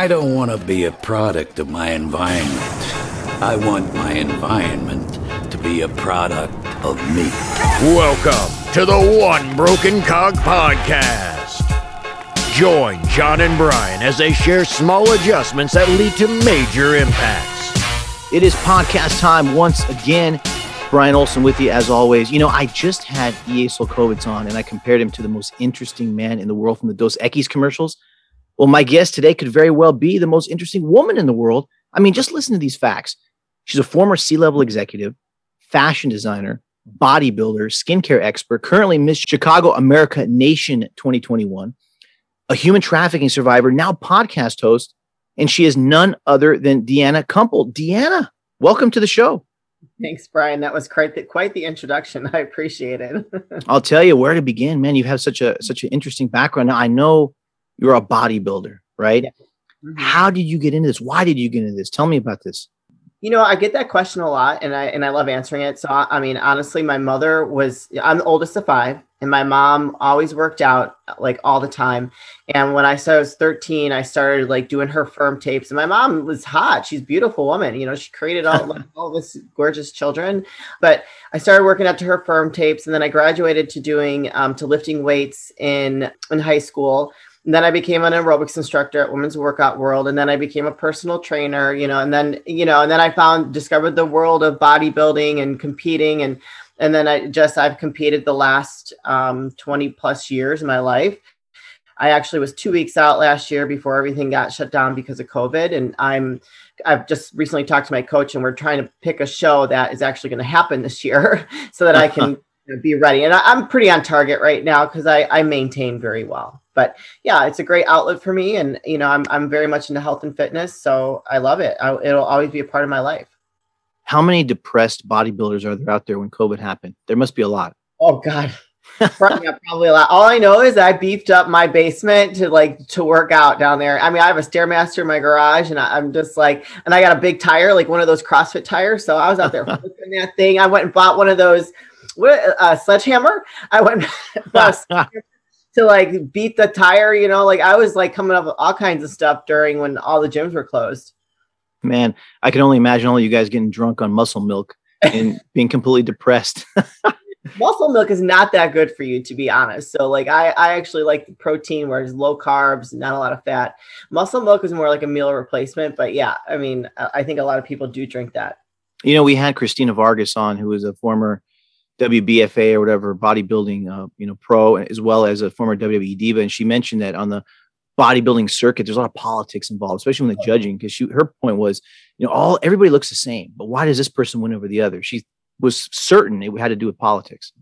I don't want to be a product of my environment. I want my environment to be a product of me. Welcome to the One Broken Cog Podcast. Join John and Brian as they share small adjustments that lead to major impacts. It is podcast time once again. Brian Olson with you as always. You know, I just had E.A. Solkovitz on and I compared him to the most interesting man in the world from the Dos Equis commercials. Well, my guest today could very well be the most interesting woman in the world. I mean, just listen to these facts. She's a former C-level executive, fashion designer, bodybuilder, skincare expert, currently Miss Chicago America Nation 2021, a human trafficking survivor, now podcast host, and she is none other than Deanna Kumpel. Deanna, welcome to the show. Thanks, Brian. That was quite the introduction. I appreciate it. I'll tell you where to begin, man. You have such an interesting background. Now, I know you're a bodybuilder, right? Yeah. Mm-hmm. How did you get into this? Why did you get into this? Tell me about this. You know, I get that question a lot and I love answering it. So, I mean, honestly, I'm the oldest of 5 and my mom always worked out like all the time. And when I was 13, I started like doing her firm tapes and my mom was hot. She's a beautiful woman. You know, she created all this gorgeous children, but I started working out to her firm tapes. And then I graduated to doing, to lifting weights in high school. And then I became an aerobics instructor at Women's Workout World. And then I became a personal trainer, and then I discovered the world of bodybuilding and competing. And then I've competed the last 20 plus years of my life. I actually was 2 weeks out last year before everything got shut down because of COVID. And I've just recently talked to my coach and we're trying to pick a show that is actually going to happen this year so that I can be ready. And I'm pretty on target right now because I maintain very well. But yeah, it's a great outlet for me. And, I'm very much into health and fitness. So I love it. It'll always be a part of my life. How many depressed bodybuilders are there out there when COVID happened? There must be a lot. Oh, God. Probably a lot. All I know is I beefed up my basement to work out down there. I mean, I have a Stairmaster in my garage and I'm just and I got a big tire, like one of those CrossFit tires. So I was out there flipping that thing. I went and bought one of those, sledgehammer. I went to beat the tire, I was coming up with all kinds of stuff during when all the gyms were closed. Man, I can only imagine all you guys getting drunk on muscle milk and being completely depressed. Muscle milk is not that good for you, to be honest. So I actually like the protein where it's low carbs, not a lot of fat. Muscle milk is more like a meal replacement. But yeah, I mean, I think a lot of people do drink that. We had Christina Vargas on, who was a former WBFA or whatever bodybuilding, pro, as well as a former WWE diva. And she mentioned that on the bodybuilding circuit, there's a lot of politics involved, especially when the judging, because her point was, everybody looks the same, but why does this person win over the other? She was certain it had to do with politics.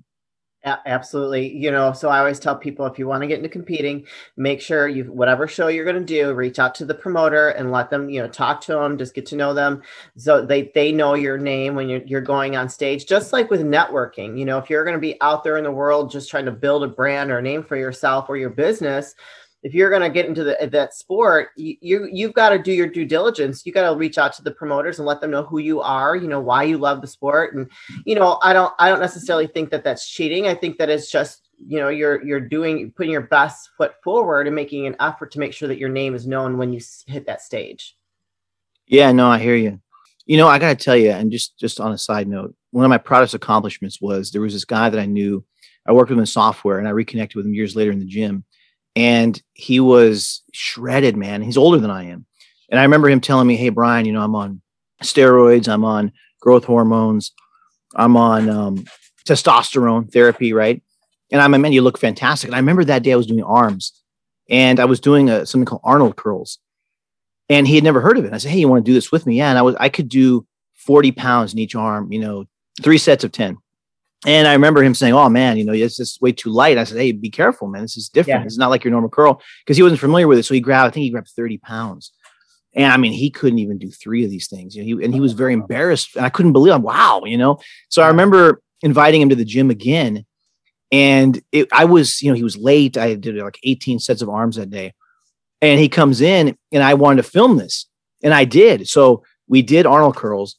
Absolutely. So I always tell people, if you want to get into competing, make sure whatever show you're going to do, reach out to the promoter and let them, talk to them, just get to know them. So they know your name when you're going on stage, just like with networking. If you're going to be out there in the world, just trying to build a brand or a name for yourself or your business, if you're going to get into that sport, you've got to do your due diligence. You got to reach out to the promoters and let them know who you are, why you love the sport. And, I don't necessarily think that that's cheating. I think that it's just, you're putting your best foot forward and making an effort to make sure that your name is known when you hit that stage. Yeah, no, I hear you. I got to tell you, and just on a side note, one of my proudest accomplishments was there was this guy that I knew. I worked with him in software and I reconnected with him years later in the gym. And he was shredded, man. He's older than I am. And I remember him telling me, hey, Brian, I'm on steroids. I'm on growth hormones. I'm on testosterone therapy, right? And I'm like, man, you look fantastic. And I remember that day I was doing arms and I was doing something called Arnold curls. And he had never heard of it. I said, hey, you want to do this with me? Yeah. And I could do 40 pounds in each arm, 3 sets of 10. And I remember him saying, oh, man, it's just way too light. I said, hey, be careful, man. This is different. Yeah. It's not like your normal curl, because he wasn't familiar with it. So I think he grabbed 30 pounds. And I mean, he couldn't even do 3 of these things. He was very embarrassed. And I couldn't believe it. Wow. So I remember inviting him to the gym again. And he was late. I did 18 sets of arms that day. And he comes in and I wanted to film this. And I did. So we did Arnold curls.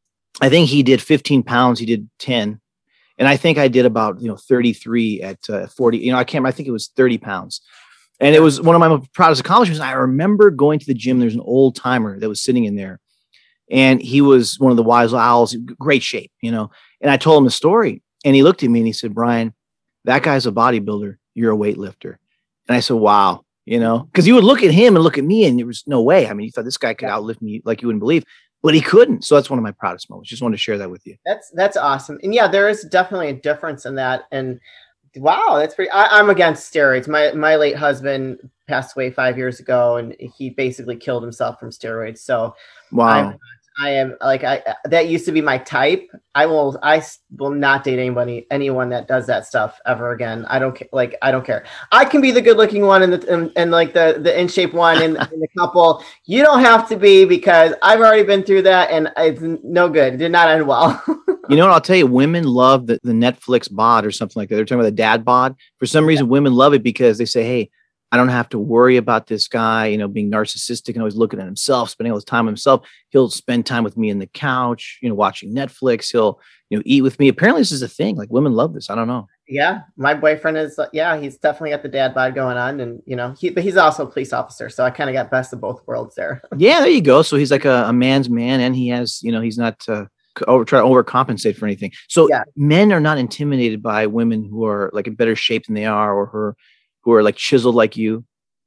I think he did 15 pounds. He did 10. And I think I did about, 33 at 40, I think it was 30 pounds. And it was one of my proudest accomplishments. I remember going to the gym. There's an old timer that was sitting in there, and he was one of the wise owls, great shape, And I told him the story, and he looked at me and he said, "Brian, that guy's a bodybuilder. You're a weightlifter." And I said, "Wow," because he would look at him and look at me, and there was no way. I mean, he thought this guy could outlift me like you wouldn't believe, but he couldn't. So that's one of my proudest moments. Just wanted to share that with you. That's awesome. And yeah, there is definitely a difference in that. And wow, that's pretty. I'm against steroids. My late husband passed away 5 years ago, and he basically killed himself from steroids. So wow. I am like that used to be my type. I will not date anyone that does that stuff ever again. I don't care. I can be the good looking one and like the in shape one in the couple. You don't have to be, because I've already been through that, and it's no good. It did not end well. You know what? I'll tell you, women love the Netflix bod or something like that. They're talking about the dad bod. For some reason, women love it because they say, "Hey, I don't have to worry about this guy, being narcissistic and always looking at himself, spending all his time on himself. He'll spend time with me on the couch, watching Netflix. He'll, eat with me." Apparently this is a thing. Like, women love this. I don't know. Yeah. My boyfriend is, he's definitely got the dad bod going on, and, but he's also a police officer. So I kind of got best of both worlds there. Yeah, there you go. So he's like a man's man, and he has, he's not try to overcompensate for anything. So men are not intimidated by women who are like in better shape than they are, or who are like chiseled like you.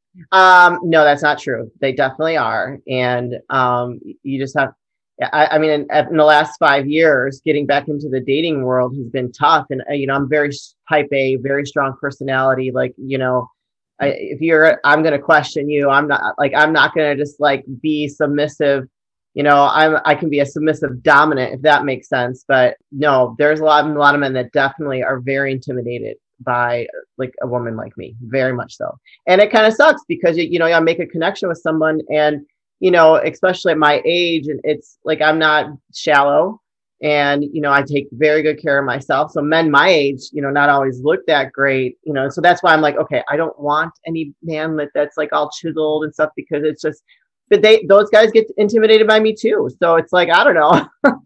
No, that's not true. They definitely are. And you just have, I mean, in the last 5 years, getting back into the dating world has been tough. And, I'm very type A, very strong personality. Like, I'm going to question you. I'm not going to just like be submissive. I can be a submissive dominant, if that makes sense. But no, there's a lot of men that definitely are very intimidated by like a woman like me, very much so. And it kind of sucks because I make a connection with someone, and especially at my age, and it's like I'm not shallow, and I take very good care of myself. So men my age, not always look that great, so that's why I'm like, okay, I don't want any man that's like all chiseled and stuff, because it's just, but those guys get intimidated by me too. So it's like, I don't know.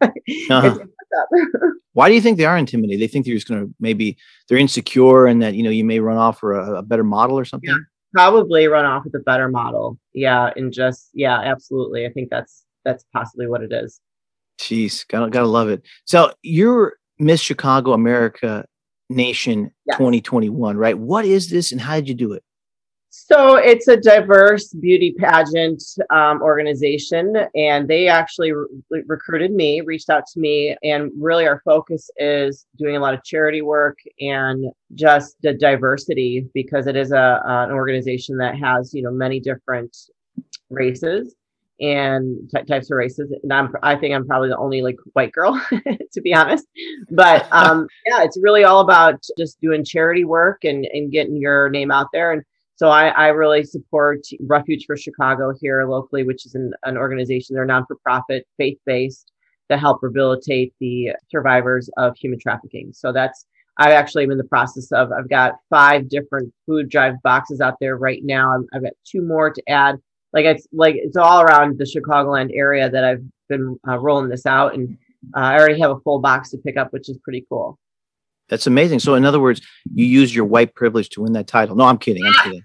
Why do you think they are intimidated? They think they're just they're insecure, and that, you may run off for a better model or something? Yeah, probably run off with a better model. Yeah. And just, yeah, absolutely. I think that's possibly what it is. Jeez, gotta love it. So you're Miss Chicago America Nation 2021, right? What is this, and how did you do it? So it's a diverse beauty pageant organization, and they actually recruited me, reached out to me, and really our focus is doing a lot of charity work and just the diversity, because it is an organization that has, many different races and types of races. And I think I'm probably the only like white girl, to be honest. But it's really all about just doing charity work and getting your name out there. And so I really support Refuge for Chicago here locally, which is an organization. They're non-for-profit, faith-based, to help rehabilitate the survivors of human trafficking. So I actually am in the process of, I've got 5 different food drive boxes out there right now. I've got 2 more to add. It's all around the Chicagoland area that I've been rolling this out. And I already have a full box to pick up, which is pretty cool. That's amazing. So in other words, you used your white privilege to win that title. No, I'm kidding.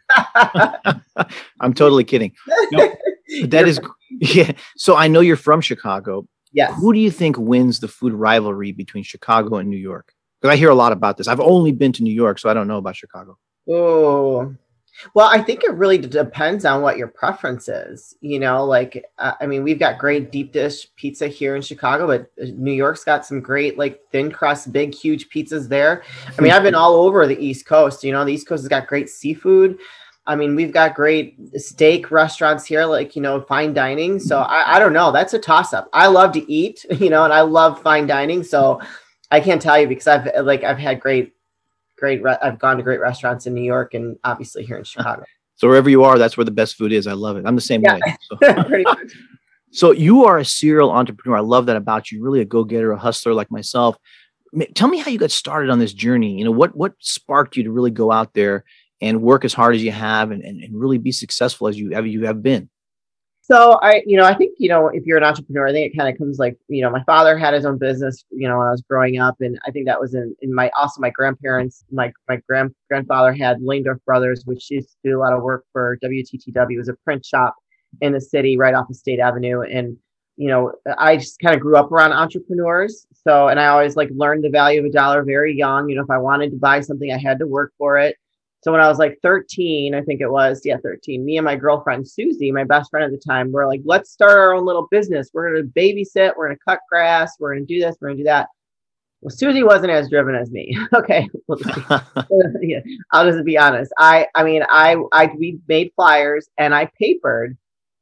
I'm totally kidding. No, that is, yeah. So I know you're from Chicago. Yes. Who do you think wins the food rivalry between Chicago and New York? Because I hear a lot about this. I've only been to New York, so I don't know about Chicago. Oh, well, I think it really depends on what your preference is. I mean, we've got great deep dish pizza here in Chicago, but New York's got some great, like, thin crust, big, huge pizzas there. I mean, I've been all over the East Coast. The East Coast has got great seafood. I mean, we've got great steak restaurants here, like, fine dining. So I don't know. That's a toss up. I love to eat, and I love fine dining. So I can't tell you, because I've had I've gone to great restaurants in New York and obviously here in Chicago. So wherever you are, that's where the best food is. I love it. I'm the same way. So. Pretty much. So you are a serial entrepreneur. I love that about you. Really a go-getter, a hustler like myself. Tell me how you got started on this journey. What sparked you to really go out there and work as hard as you have and really be successful as you have been? So I think, if you're an entrepreneur, I think it kind of comes like, my father had his own business, when I was growing up. And I think that was in my grandparents, my grandfather had Langdorf Brothers, which used to do a lot of work for WTTW. It was a print shop in the city right off of State Avenue. And, I just kind of grew up around entrepreneurs. So, and I always learned the value of a dollar very young. If I wanted to buy something, I had to work for it. So when I was 13, I think it was, 13, me and my girlfriend, Susie, my best friend at the time, we're like, let's start our own little business. We're going to babysit. We're going to cut grass. We're going to do this. We're going to do that. Well, Susie wasn't as driven as me. Okay. Yeah, I'll just be honest. We made flyers and I papered.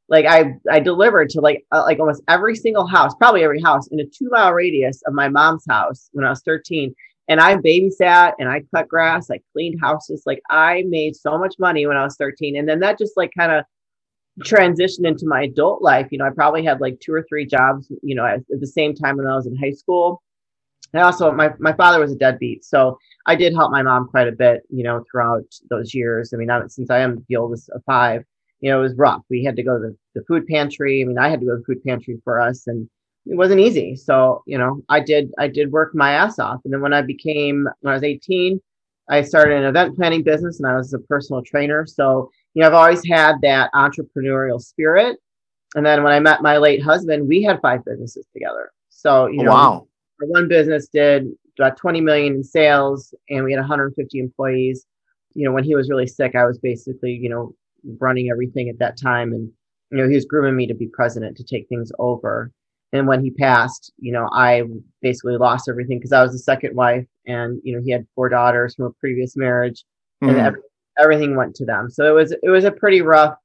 I delivered to almost every single house, probably every house in a 2-mile radius of my mom's house when I was 13. And I babysat and I cut grass, I cleaned houses. I made so much money when I was 13. And then that just kind of transitioned into my adult life. I probably had 2 or 3 jobs, at the same time when I was in high school. And also my father was a deadbeat. So I did help my mom quite a bit, throughout those years. Since I am the oldest of 5, it was rough. We had to go to the food pantry. I had to go to the food pantry for us, and it wasn't easy. So, I did work my ass off. And then when I was 18, I started an event planning business and I was a personal trainer. So, I've always had that entrepreneurial spirit. And then when I met my late husband, we had 5 businesses together. So, Wow. Our one business did about 20 million in sales and we had 150 employees. When he was really sick, I was basically, running everything at that time. And, he was grooming me to be president, to take things over. And when he passed, I basically lost everything because I was the second wife and, he had 4 daughters from a previous marriage and everything went to them. So it was a pretty rough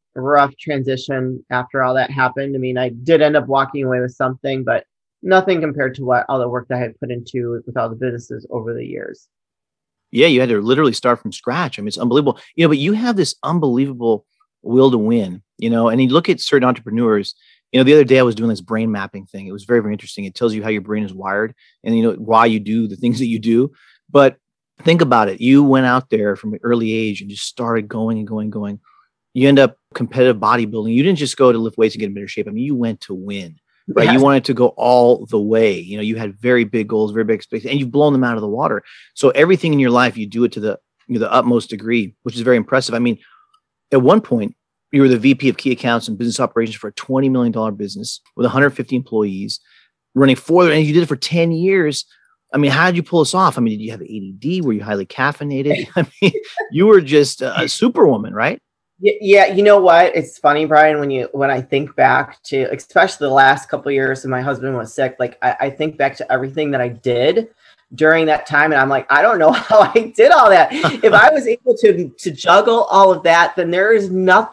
transition after all that happened. I did end up walking away with something, but nothing compared to what all the work that I had put into with all the businesses over the years. Yeah, you had to literally start from scratch. It's unbelievable. But you have this unbelievable will to win, and you look at certain entrepreneurs. The other day I was doing this brain mapping thing. It was very, very interesting. It tells you how your brain is wired and, why you do the things that you do. But think about it. You went out there from an early age and just started going and going and going. You end up competitive bodybuilding. You didn't just go to lift weights and get in better shape. You went to win, right? Yes. You wanted to go all the way. You had very big goals, very big expectations, and you've blown them out of the water. So everything in your life, you do it to the utmost degree, which is very impressive. At one point, you were the VP of key accounts and business operations for a $20 million business with 150 employees running and you did it for 10 years. How did you pull this off? Did you have ADD? Were you highly caffeinated? You were just a superwoman, right? Yeah. You know what? It's funny, Brian, when I think back to, especially the last couple of years when my husband was sick, I think back to everything that I did during that time. And I'm like, I don't know how I did all that. If I was able to juggle all of that, then there's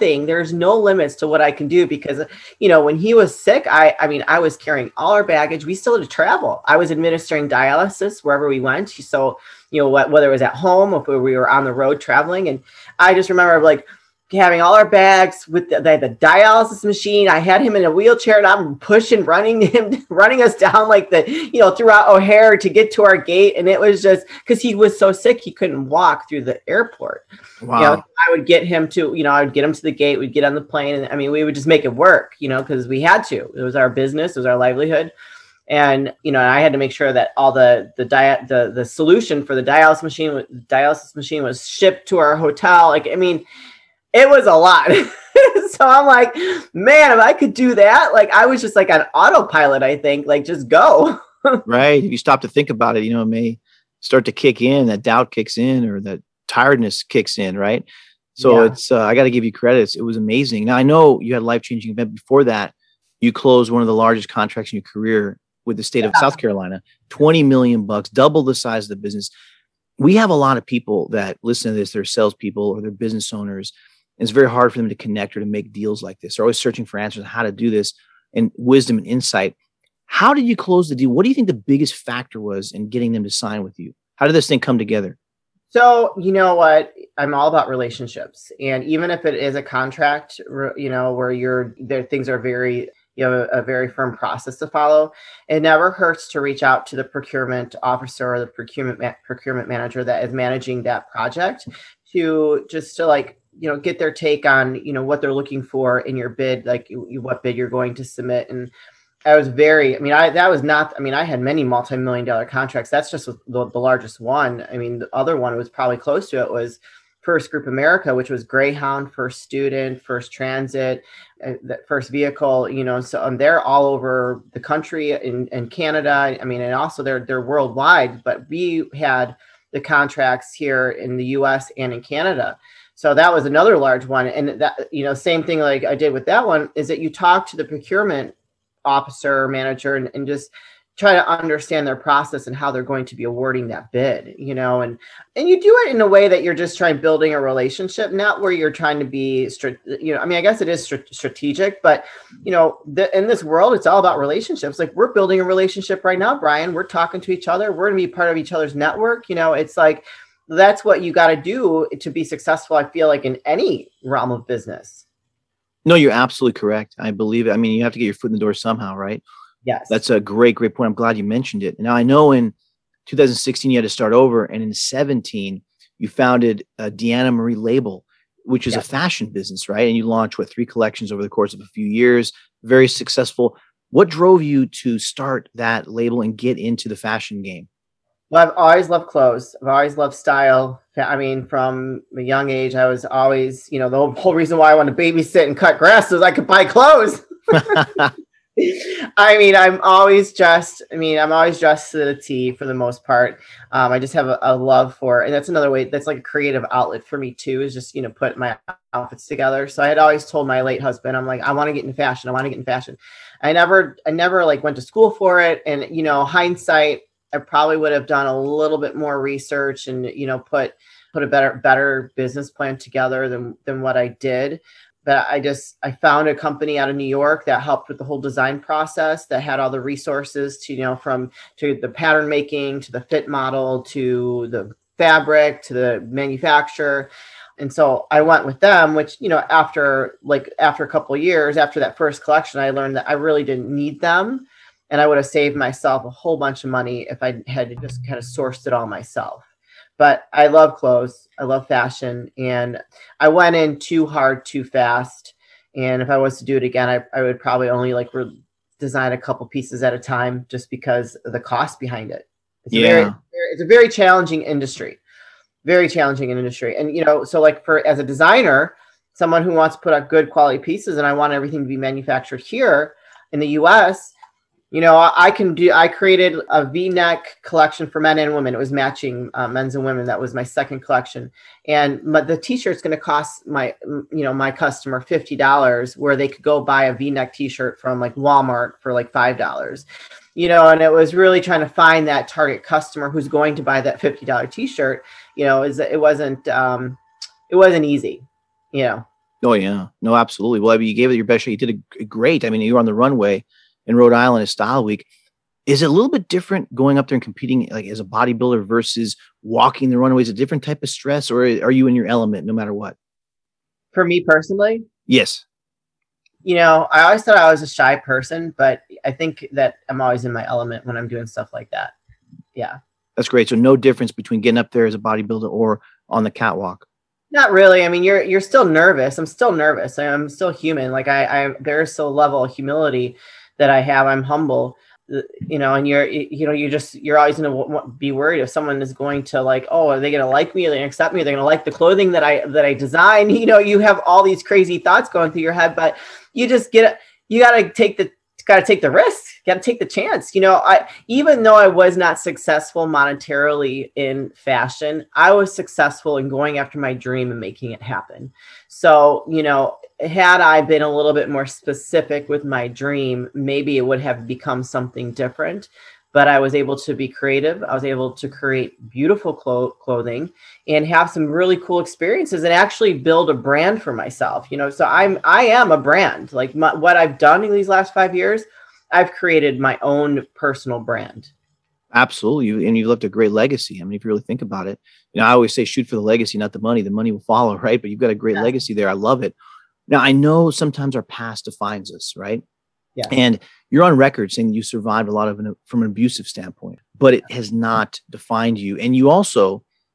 no limits to what I can do because, when he was sick, I was carrying all our baggage. We still had to travel. I was administering dialysis wherever we went. So, whether it was at home or if we were on the road traveling. And I just remember having all our bags with the dialysis machine. I had him in a wheelchair and I'm running us down throughout O'Hare to get to our gate. And it was just because he was so sick, he couldn't walk through the airport. Wow. I would get him to, I would get him to the gate. We'd get on the plane. And we would just make it work, because we had to. It was our business. It was our livelihood. And, I had to make sure that all the solution for the dialysis machine was shipped to our hotel. It was a lot. So I'm like, man, if I could do that, I was just on autopilot, I think, just go. Right. If you stop to think about it, it may start to kick in, that doubt kicks in or that tiredness kicks in. Right. So It's, I got to give you credits. It was amazing. Now I know you had a life-changing event before that. You closed one of the largest contracts in your career with the state of South Carolina, $20 million, double the size of the business. We have a lot of people that listen to this. They're salespeople or they're business owners. It's very hard for them to connect or to make deals like this. They're always searching for answers on how to do this and wisdom and insight. How did you close the deal? What do you think the biggest factor was in getting them to sign with you? How did this thing come together? So, you know what? I'm all about relationships. And even if it is a contract, where things are very, a very firm process to follow, it never hurts to reach out to the procurement officer or the procurement manager that is managing that project to get their take on, what they're looking for in your bid, like what bid you're going to submit. And I was very, I had many multi-million-dollar contracts. That's just the largest one. I mean, the other one was probably close to it was First Group America, which was Greyhound, First Student, First Transit, the First Vehicle, so they're all over the country in Canada. I mean, and also they're worldwide, but we had the contracts here in the US and in Canada. So that was another large one. And that, same thing like I did with that one is that you talk to the procurement officer or manager and just try to understand their process and how they're going to be awarding that bid, and you do it in a way that you're just trying building a relationship, not where you're trying to be, I guess it is strategic, but in this world, it's all about relationships. Like we're building a relationship right now, Brian, we're talking to each other. We're going to be part of each other's network. It's like, that's what you got to do to be successful. I feel like in any realm of business. No, you're absolutely correct. I believe it. I mean, you have to get your foot in the door somehow, right? Yes. That's a great point. I'm glad you mentioned it. Now, I know in 2016, you had to start over. And in 17, you founded Deanna Marie Label, which is a fashion business, right? And you launched, 3 collections over the course of a few years. Very successful. What drove you to start that label and get into the fashion game? Well, I've always loved clothes. I've always loved style. I mean, from a young age, I was always, the whole reason why I wanted to babysit and cut grass is I could buy clothes. I'm always dressed to the T for the most part. I just have a love for, and that's another way, that's like a creative outlet for me too, is just, put my outfits together. So I had always told my late husband, I'm like, I want to get into fashion. I never like went to school for it. And, hindsight, I probably would have done a little bit more research and, put a better business plan together than what I did. But I found a company out of New York that helped with the whole design process, that had all the resources to the pattern making, to the fit model, to the fabric, to the manufacturer. And so I went with them, which, after a couple of years, after that first collection, I learned that I really didn't need them. And I would have saved myself a whole bunch of money if I had just kind of sourced it all myself. But I love clothes. I love fashion. And I went in too hard, too fast. And if I was to do it again, I would probably only design a couple pieces at a time just because of the cost behind it. It's a very challenging industry. Very challenging industry. And, so as a designer, someone who wants to put out good quality pieces, and I want everything to be manufactured here in the US, I created a V-neck collection for men and women. It was matching men's and women. That was my second collection. And the t-shirt's going to cost my customer $50, where they could go buy a V-neck t-shirt from Walmart for $5. And it was really trying to find that target customer who's going to buy that $50 t-shirt. It wasn't easy, Oh yeah, no, absolutely. Well, you gave it your best shot. You did a great. I mean, you were on the runway in Rhode Island at Style Week. Is it a little bit different going up there and competing as a bodybuilder versus walking the runway? Is it a different type of stress, or are you in your element no matter what? For me personally? Yes. I always thought I was a shy person, but I think that I'm always in my element when I'm doing stuff like that. Yeah. That's great. So no difference between getting up there as a bodybuilder or on the catwalk. Not really. I mean, you're still nervous. I'm still nervous. I'm still human. There's still a level of humility that I have. I'm humble, and you're always going to be worried if someone is going to are they going to like me? Are they going to accept me? Are they going to like the clothing that I design? You have all these crazy thoughts going through your head, but you just you got to take the risk, got to take the chance. Even though I was not successful monetarily in fashion, I was successful in going after my dream and making it happen. So, had I been a little bit more specific with my dream, maybe it would have become something different. But I was able to be creative. I was able to create beautiful clothing and have some really cool experiences and actually build a brand for myself. So I am a brand. What I've done in these last 5 years, I've created my own personal brand. Absolutely. And you've left a great legacy. I mean, if you really think about it, I always say shoot for the legacy, not the money. The money will follow, right? But you've got a great legacy there. I love it. Now, I know sometimes our past defines us, right? Yeah. And you're on record saying you survived a lot from an abusive standpoint, but it has not defined you. And you also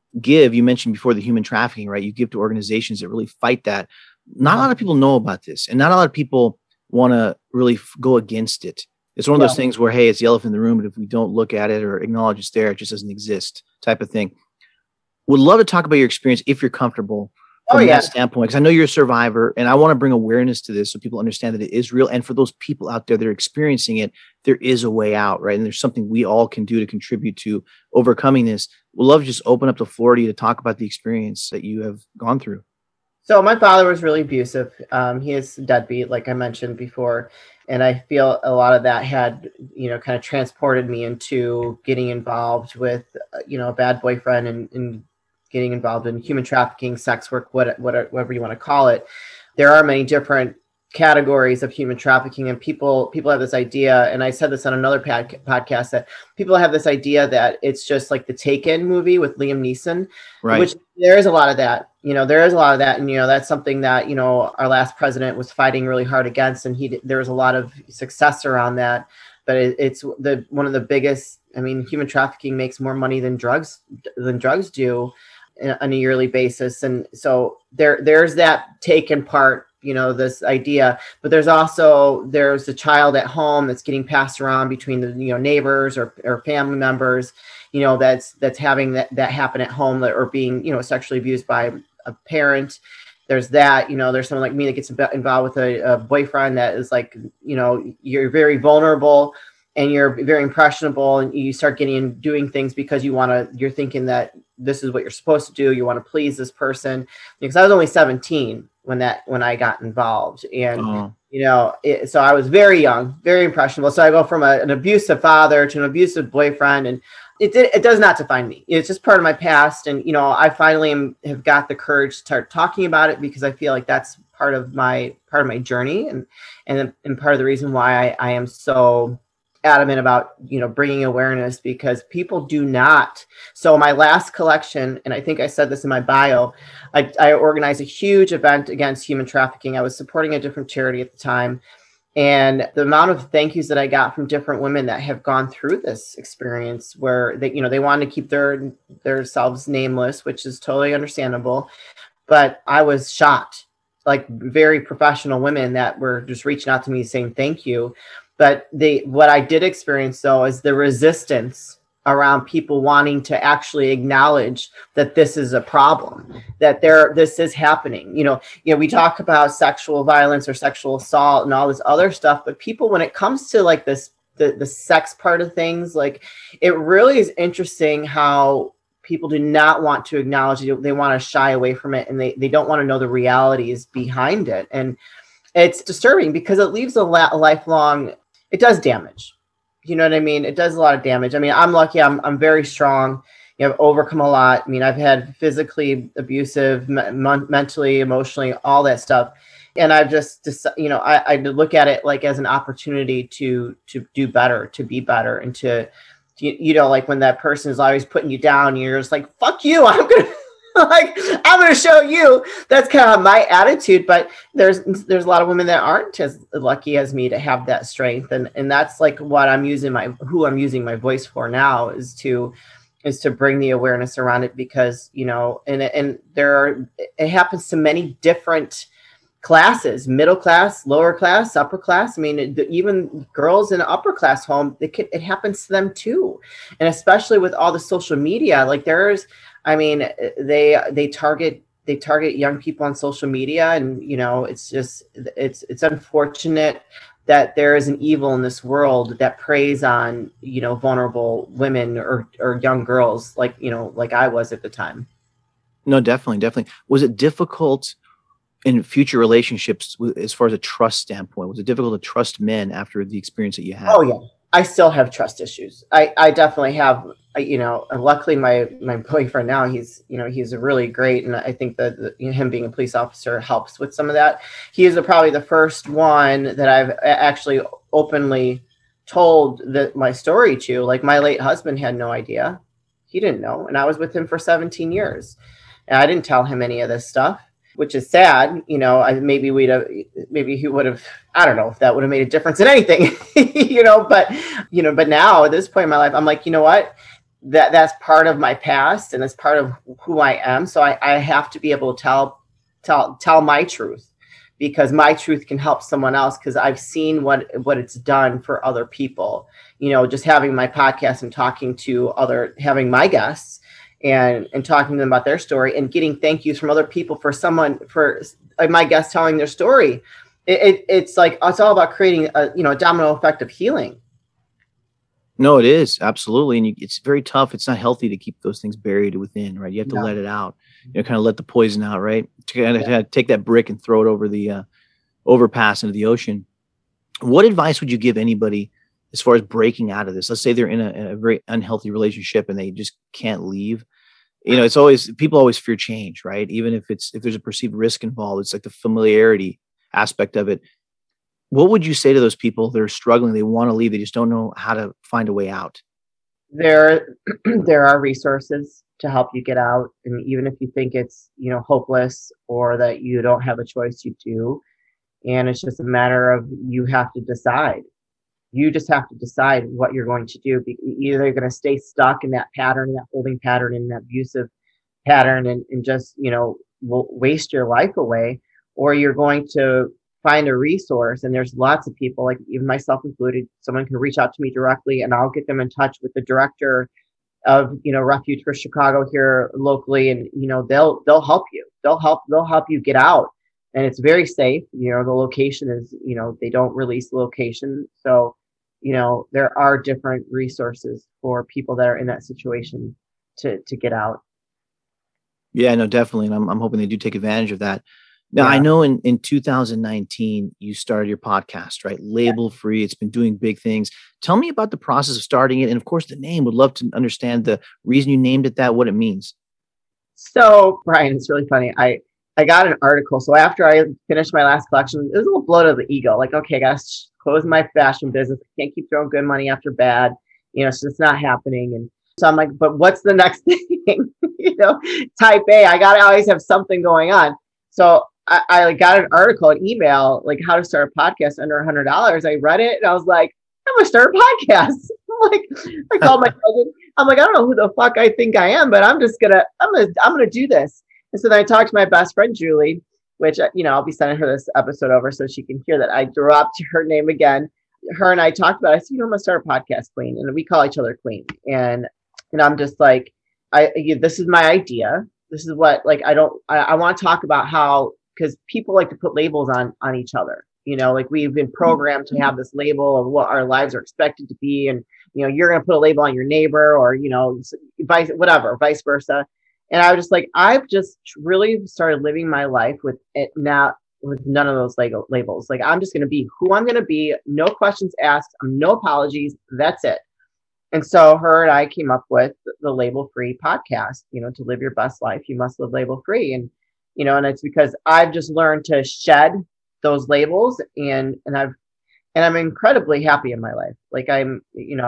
give, you mentioned before the human trafficking, right? You give to organizations that really fight that. Not a lot of people know about this, and not a lot of people want to really go against it. It's one of those things where, hey, it's the elephant in the room, but if we don't look at it or acknowledge it's there, it just doesn't exist, type of thing. Would love to talk about your experience if you're comfortable from that standpoint, because I know you're a survivor, and I want to bring awareness to this so people understand that it is real. And for those people out there that are experiencing it, there is a way out, right? And there's something we all can do to contribute to overcoming this. We'd love to just open up the floor to you to talk about the experience that you have gone through. So my father was really abusive. He is deadbeat, like I mentioned before. And I feel a lot of that had, kind of transported me into getting involved with, a bad boyfriend and getting involved in human trafficking, sex work, whatever you want to call it. There are many different categories of human trafficking, and people have this idea, and I said this on another podcast, that people have this idea that it's just like the Taken movie with Liam Neeson, right? Which there is a lot of that. There is a lot of that, and that's something that our last president was fighting really hard against, and there was a lot of success around that. But it's one of the biggest. I mean, human trafficking makes more money than drugs do on a yearly basis, and so there's that Taken part. This idea, but there's a child at home that's getting passed around between the neighbors or family members, that's having that happen at home, or being sexually abused by a parent. There's that, there's someone like me that gets involved with a boyfriend that is like, you're very vulnerable and you're very impressionable, and you start doing things because you're thinking that this is what you're supposed to do. You want to please this person, because I was only 17 when I got involved. And, so I was very young, very impressionable. So I go from an abusive father to an abusive boyfriend, and it does not define me. It's just part of my past. And, I finally have got the courage to start talking about it, because I feel like that's part of my journey. And part of the reason why I am so adamant about, bringing awareness, because people do not. So my last collection, and I think I said this in my bio, I organized a huge event against human trafficking. I was supporting a different charity at the time. And the amount of thank yous that I got from different women that have gone through this experience, where they wanted to keep their selves nameless, which is totally understandable. But I was shocked, like very professional women that were just reaching out to me saying thank you. But what I did experience, though, is the resistance around people wanting to actually acknowledge that this is a problem, that this is happening. We talk about sexual violence or sexual assault and all this other stuff, but people, when it comes to like this, the sex part of things, like, it really is interesting how people do not want to acknowledge it. They want to shy away from it, and they don't want to know the realities behind it. And it's disturbing, because it leaves a lifelong. It does damage. You know what I mean? It does a lot of damage. I mean, I'm lucky. I'm very strong. I've overcome a lot. I mean, I've had physically abusive, mentally, emotionally, all that stuff. And I've just, I look at it like as an opportunity to do better, to be better, and to like when that person is always putting you down, you're just like, fuck you. I'm going to show you. That's kind of my attitude. But there's a lot of women that aren't as lucky as me to have that strength. And that's like what I'm using my voice for now, is to bring the awareness around it, because, and it happens to many different classes: middle class, lower class, upper class. I mean, even girls in an upper class home, it happens to them too. And especially with all the social media, like they target young people on social media, and it's unfortunate that there is an evil in this world that preys on vulnerable women or young girls, like I was at the time. No, definitely. Was it difficult in future relationships, as far as a trust standpoint? Was it difficult to trust men after the experience that you had? Oh yeah, I still have trust issues. I definitely have. Luckily my boyfriend now, he's really great. And I think that him being a police officer helps with some of that. He is probably the first one that I've actually openly told my story to. Like, my late husband had no idea. He didn't know. And I was with him for 17 years. And I didn't tell him any of this stuff, which is sad. Maybe he would have, I don't know if that would have made a difference in anything, but now at this point in my life, I'm like, you know what? that's part of my past and it's part of who I am. So I have to be able to tell my truth, because my truth can help someone else, because I've seen what it's done for other people. Just having my podcast and having my guests and talking to them about their story and getting thank yous from other people for my guests telling their story. It's all about creating a domino effect of healing. No, it is absolutely, and it's very tough. It's not healthy to keep those things buried within, right? You have to let it out. Kind of let the poison out, right? To kind of take that brick and throw it over the overpass into the ocean. What advice would you give anybody as far as breaking out of this? Let's say they're in a very unhealthy relationship and they just can't leave. It's always, people always fear change, right? Even if there's a perceived risk involved, it's like the familiarity aspect of it. What would you say to those people that are struggling? They want to leave. They just don't know how to find a way out. There are resources to help you get out. And even if you think it's, hopeless or that you don't have a choice, you do. And it's just a matter of, you have to decide. You just have to decide what you're going to do. Either you're going to stay stuck in that pattern, that holding pattern, and that abusive pattern and just, waste your life away, or you're going to find a resource. And there's lots of people, like even myself included, someone can reach out to me directly and I'll get them in touch with the director of, Refuge for Chicago here locally. And, they'll help you. They'll help you get out. And it's very safe. The location is, they don't release the location. So, there are different resources for people that are in that situation to get out. Yeah, no, definitely. And I'm hoping they do take advantage of that. Now, I know in 2019, you started your podcast, right? Label Free. It's been doing big things. Tell me about the process of starting it. And of course, the name. Would love to understand the reason you named it that, what it means. So, Brian, it's really funny. I got an article. So after I finished my last collection, it was a little blow to the ego. Like, okay, I got to close my fashion business. I can't keep throwing good money after bad. So it's not happening. And so I'm like, but what's the next thing? Type A. I got to always have something going on. So I got an article, an email, like how to start a podcast under $100. I read it and I was like, I'm going to start a podcast. I called my cousin. I'm like, I don't know who the fuck I think I am, but I'm going to do this. And so then I talked to my best friend, Julie, which, I'll be sending her this episode over so she can hear that I dropped her name again. Her and I talked about it. I said, I'm going to start a podcast, Queen. And we call each other Queen. And I'm just like, this is my idea. This is what, I want to talk about how, because people like to put labels on each other. We've been programmed to have this label of what our lives are expected to be. And, you're going to put a label on your neighbor or, vice versa. And I was just like, I've just really started living my life with it now, with none of those labels. Like, I'm just going to be who I'm going to be. No questions asked. No apologies. That's it. And so her and I came up with the Label Free podcast. To live your best life, you must live label free. And, and it's because I've just learned to shed those labels and I'm incredibly happy in my life. Like I'm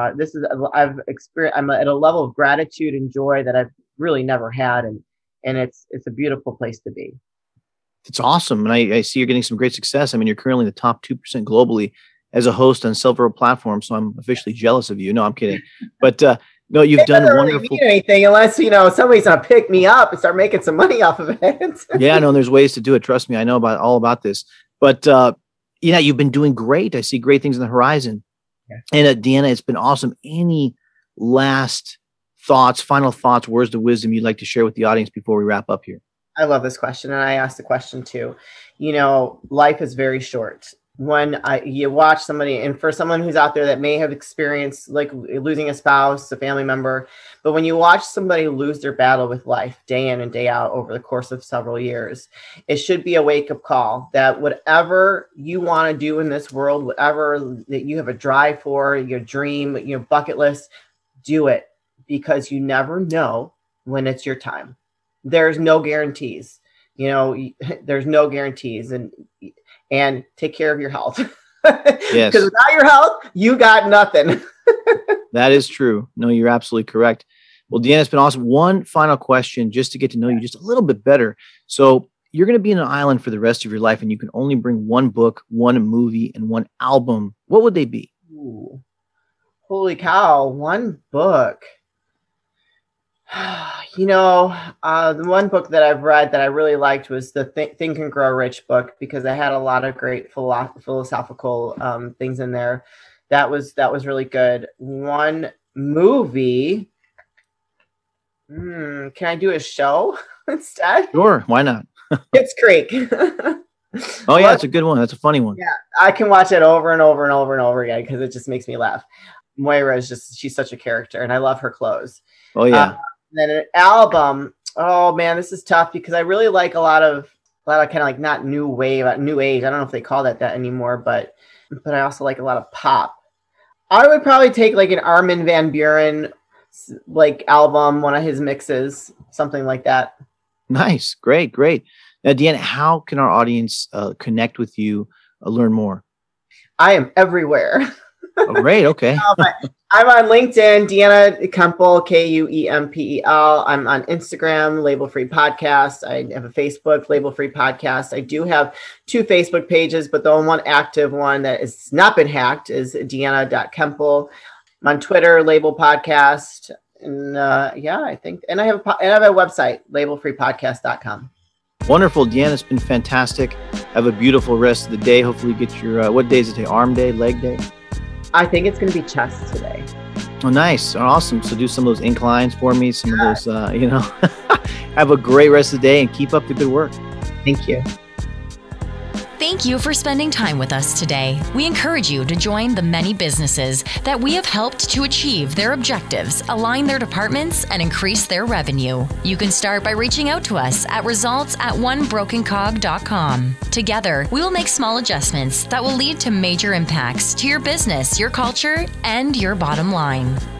at a level of gratitude and joy that I've really never had. And it's a beautiful place to be. It's awesome. And I see you're getting some great success. I mean, you're currently in the top 2% globally as a host on several platforms. So I'm officially jealous of you. No, I'm kidding. But no, you've done wonderful. Really mean anything unless, somebody's going to pick me up and start making some money off of it. Yeah, no, there's ways to do it. Trust me. I know all about this, but you've been doing great. I see great things on the horizon. Yeah. And Deanna, it's been awesome. Any last final thoughts, words of wisdom you'd like to share with the audience before we wrap up here? I love this question. And I asked the question too. Life is very short. When you watch somebody, and for someone who's out there that may have experienced like losing a spouse, a family member, but when you watch somebody lose their battle with life day in and day out over the course of several years, it should be a wake-up call that whatever you want to do in this world, whatever that you have a drive for, your dream, your bucket list, do it, because you never know when it's your time. There's no guarantees. There's no guarantees, and take care of your health. Yes. Because without your health, you got nothing. That is true. No, you're absolutely correct. Well, Deanna, it's been awesome. One final question, just to get to know you just a little bit better. So you're going to be in an island for the rest of your life, and you can only bring one book, one movie, and one album. What would they be? Ooh. Holy cow. One book. The one book that I've read that I really liked was the Think and Grow Rich book, because I had a lot of great philosophical things in there. That was really good. One movie. Can I do a show instead? Sure, why not? It's Creek. Oh yeah, it's a good one. That's a funny one. Yeah, I can watch it over and over and over and over again because it just makes me laugh. Moira is she's such a character, and I love her clothes. Oh yeah. Then an album. Oh man, this is tough because I really like a lot of kind of like not new wave, new age. I don't know if they call that anymore, but I also like a lot of pop. I would probably take like an Armin van Buuren like album, one of his mixes, something like that. Nice, great. Now, Deanna, how can our audience connect with you, learn more? I am everywhere. Oh, great. Okay. I'm on LinkedIn, Deanna Kuempel, Kuempel. I'm on Instagram, Label Free Podcast. I have a Facebook, Label Free Podcast. I do have 2 Facebook pages, but the one active one that has not been hacked is Deanna.Kuempel. I'm on Twitter, Label Podcast. And I think, and I have a website, labelfreepodcast.com. Wonderful, Deanna. It's been fantastic. Have a beautiful rest of the day. Hopefully you get your, what day is it today? Arm day, leg day? I think it's going to be chest today. Oh, nice. Awesome. So do some of those inclines for me. Some of those, have a great rest of the day and keep up the good work. Thank you. Thank you for spending time with us today. We encourage you to join the many businesses that we have helped to achieve their objectives, align their departments, and increase their revenue. You can start by reaching out to us at results@onebrokencog.com. Together, we will make small adjustments that will lead to major impacts to your business, your culture, and your bottom line.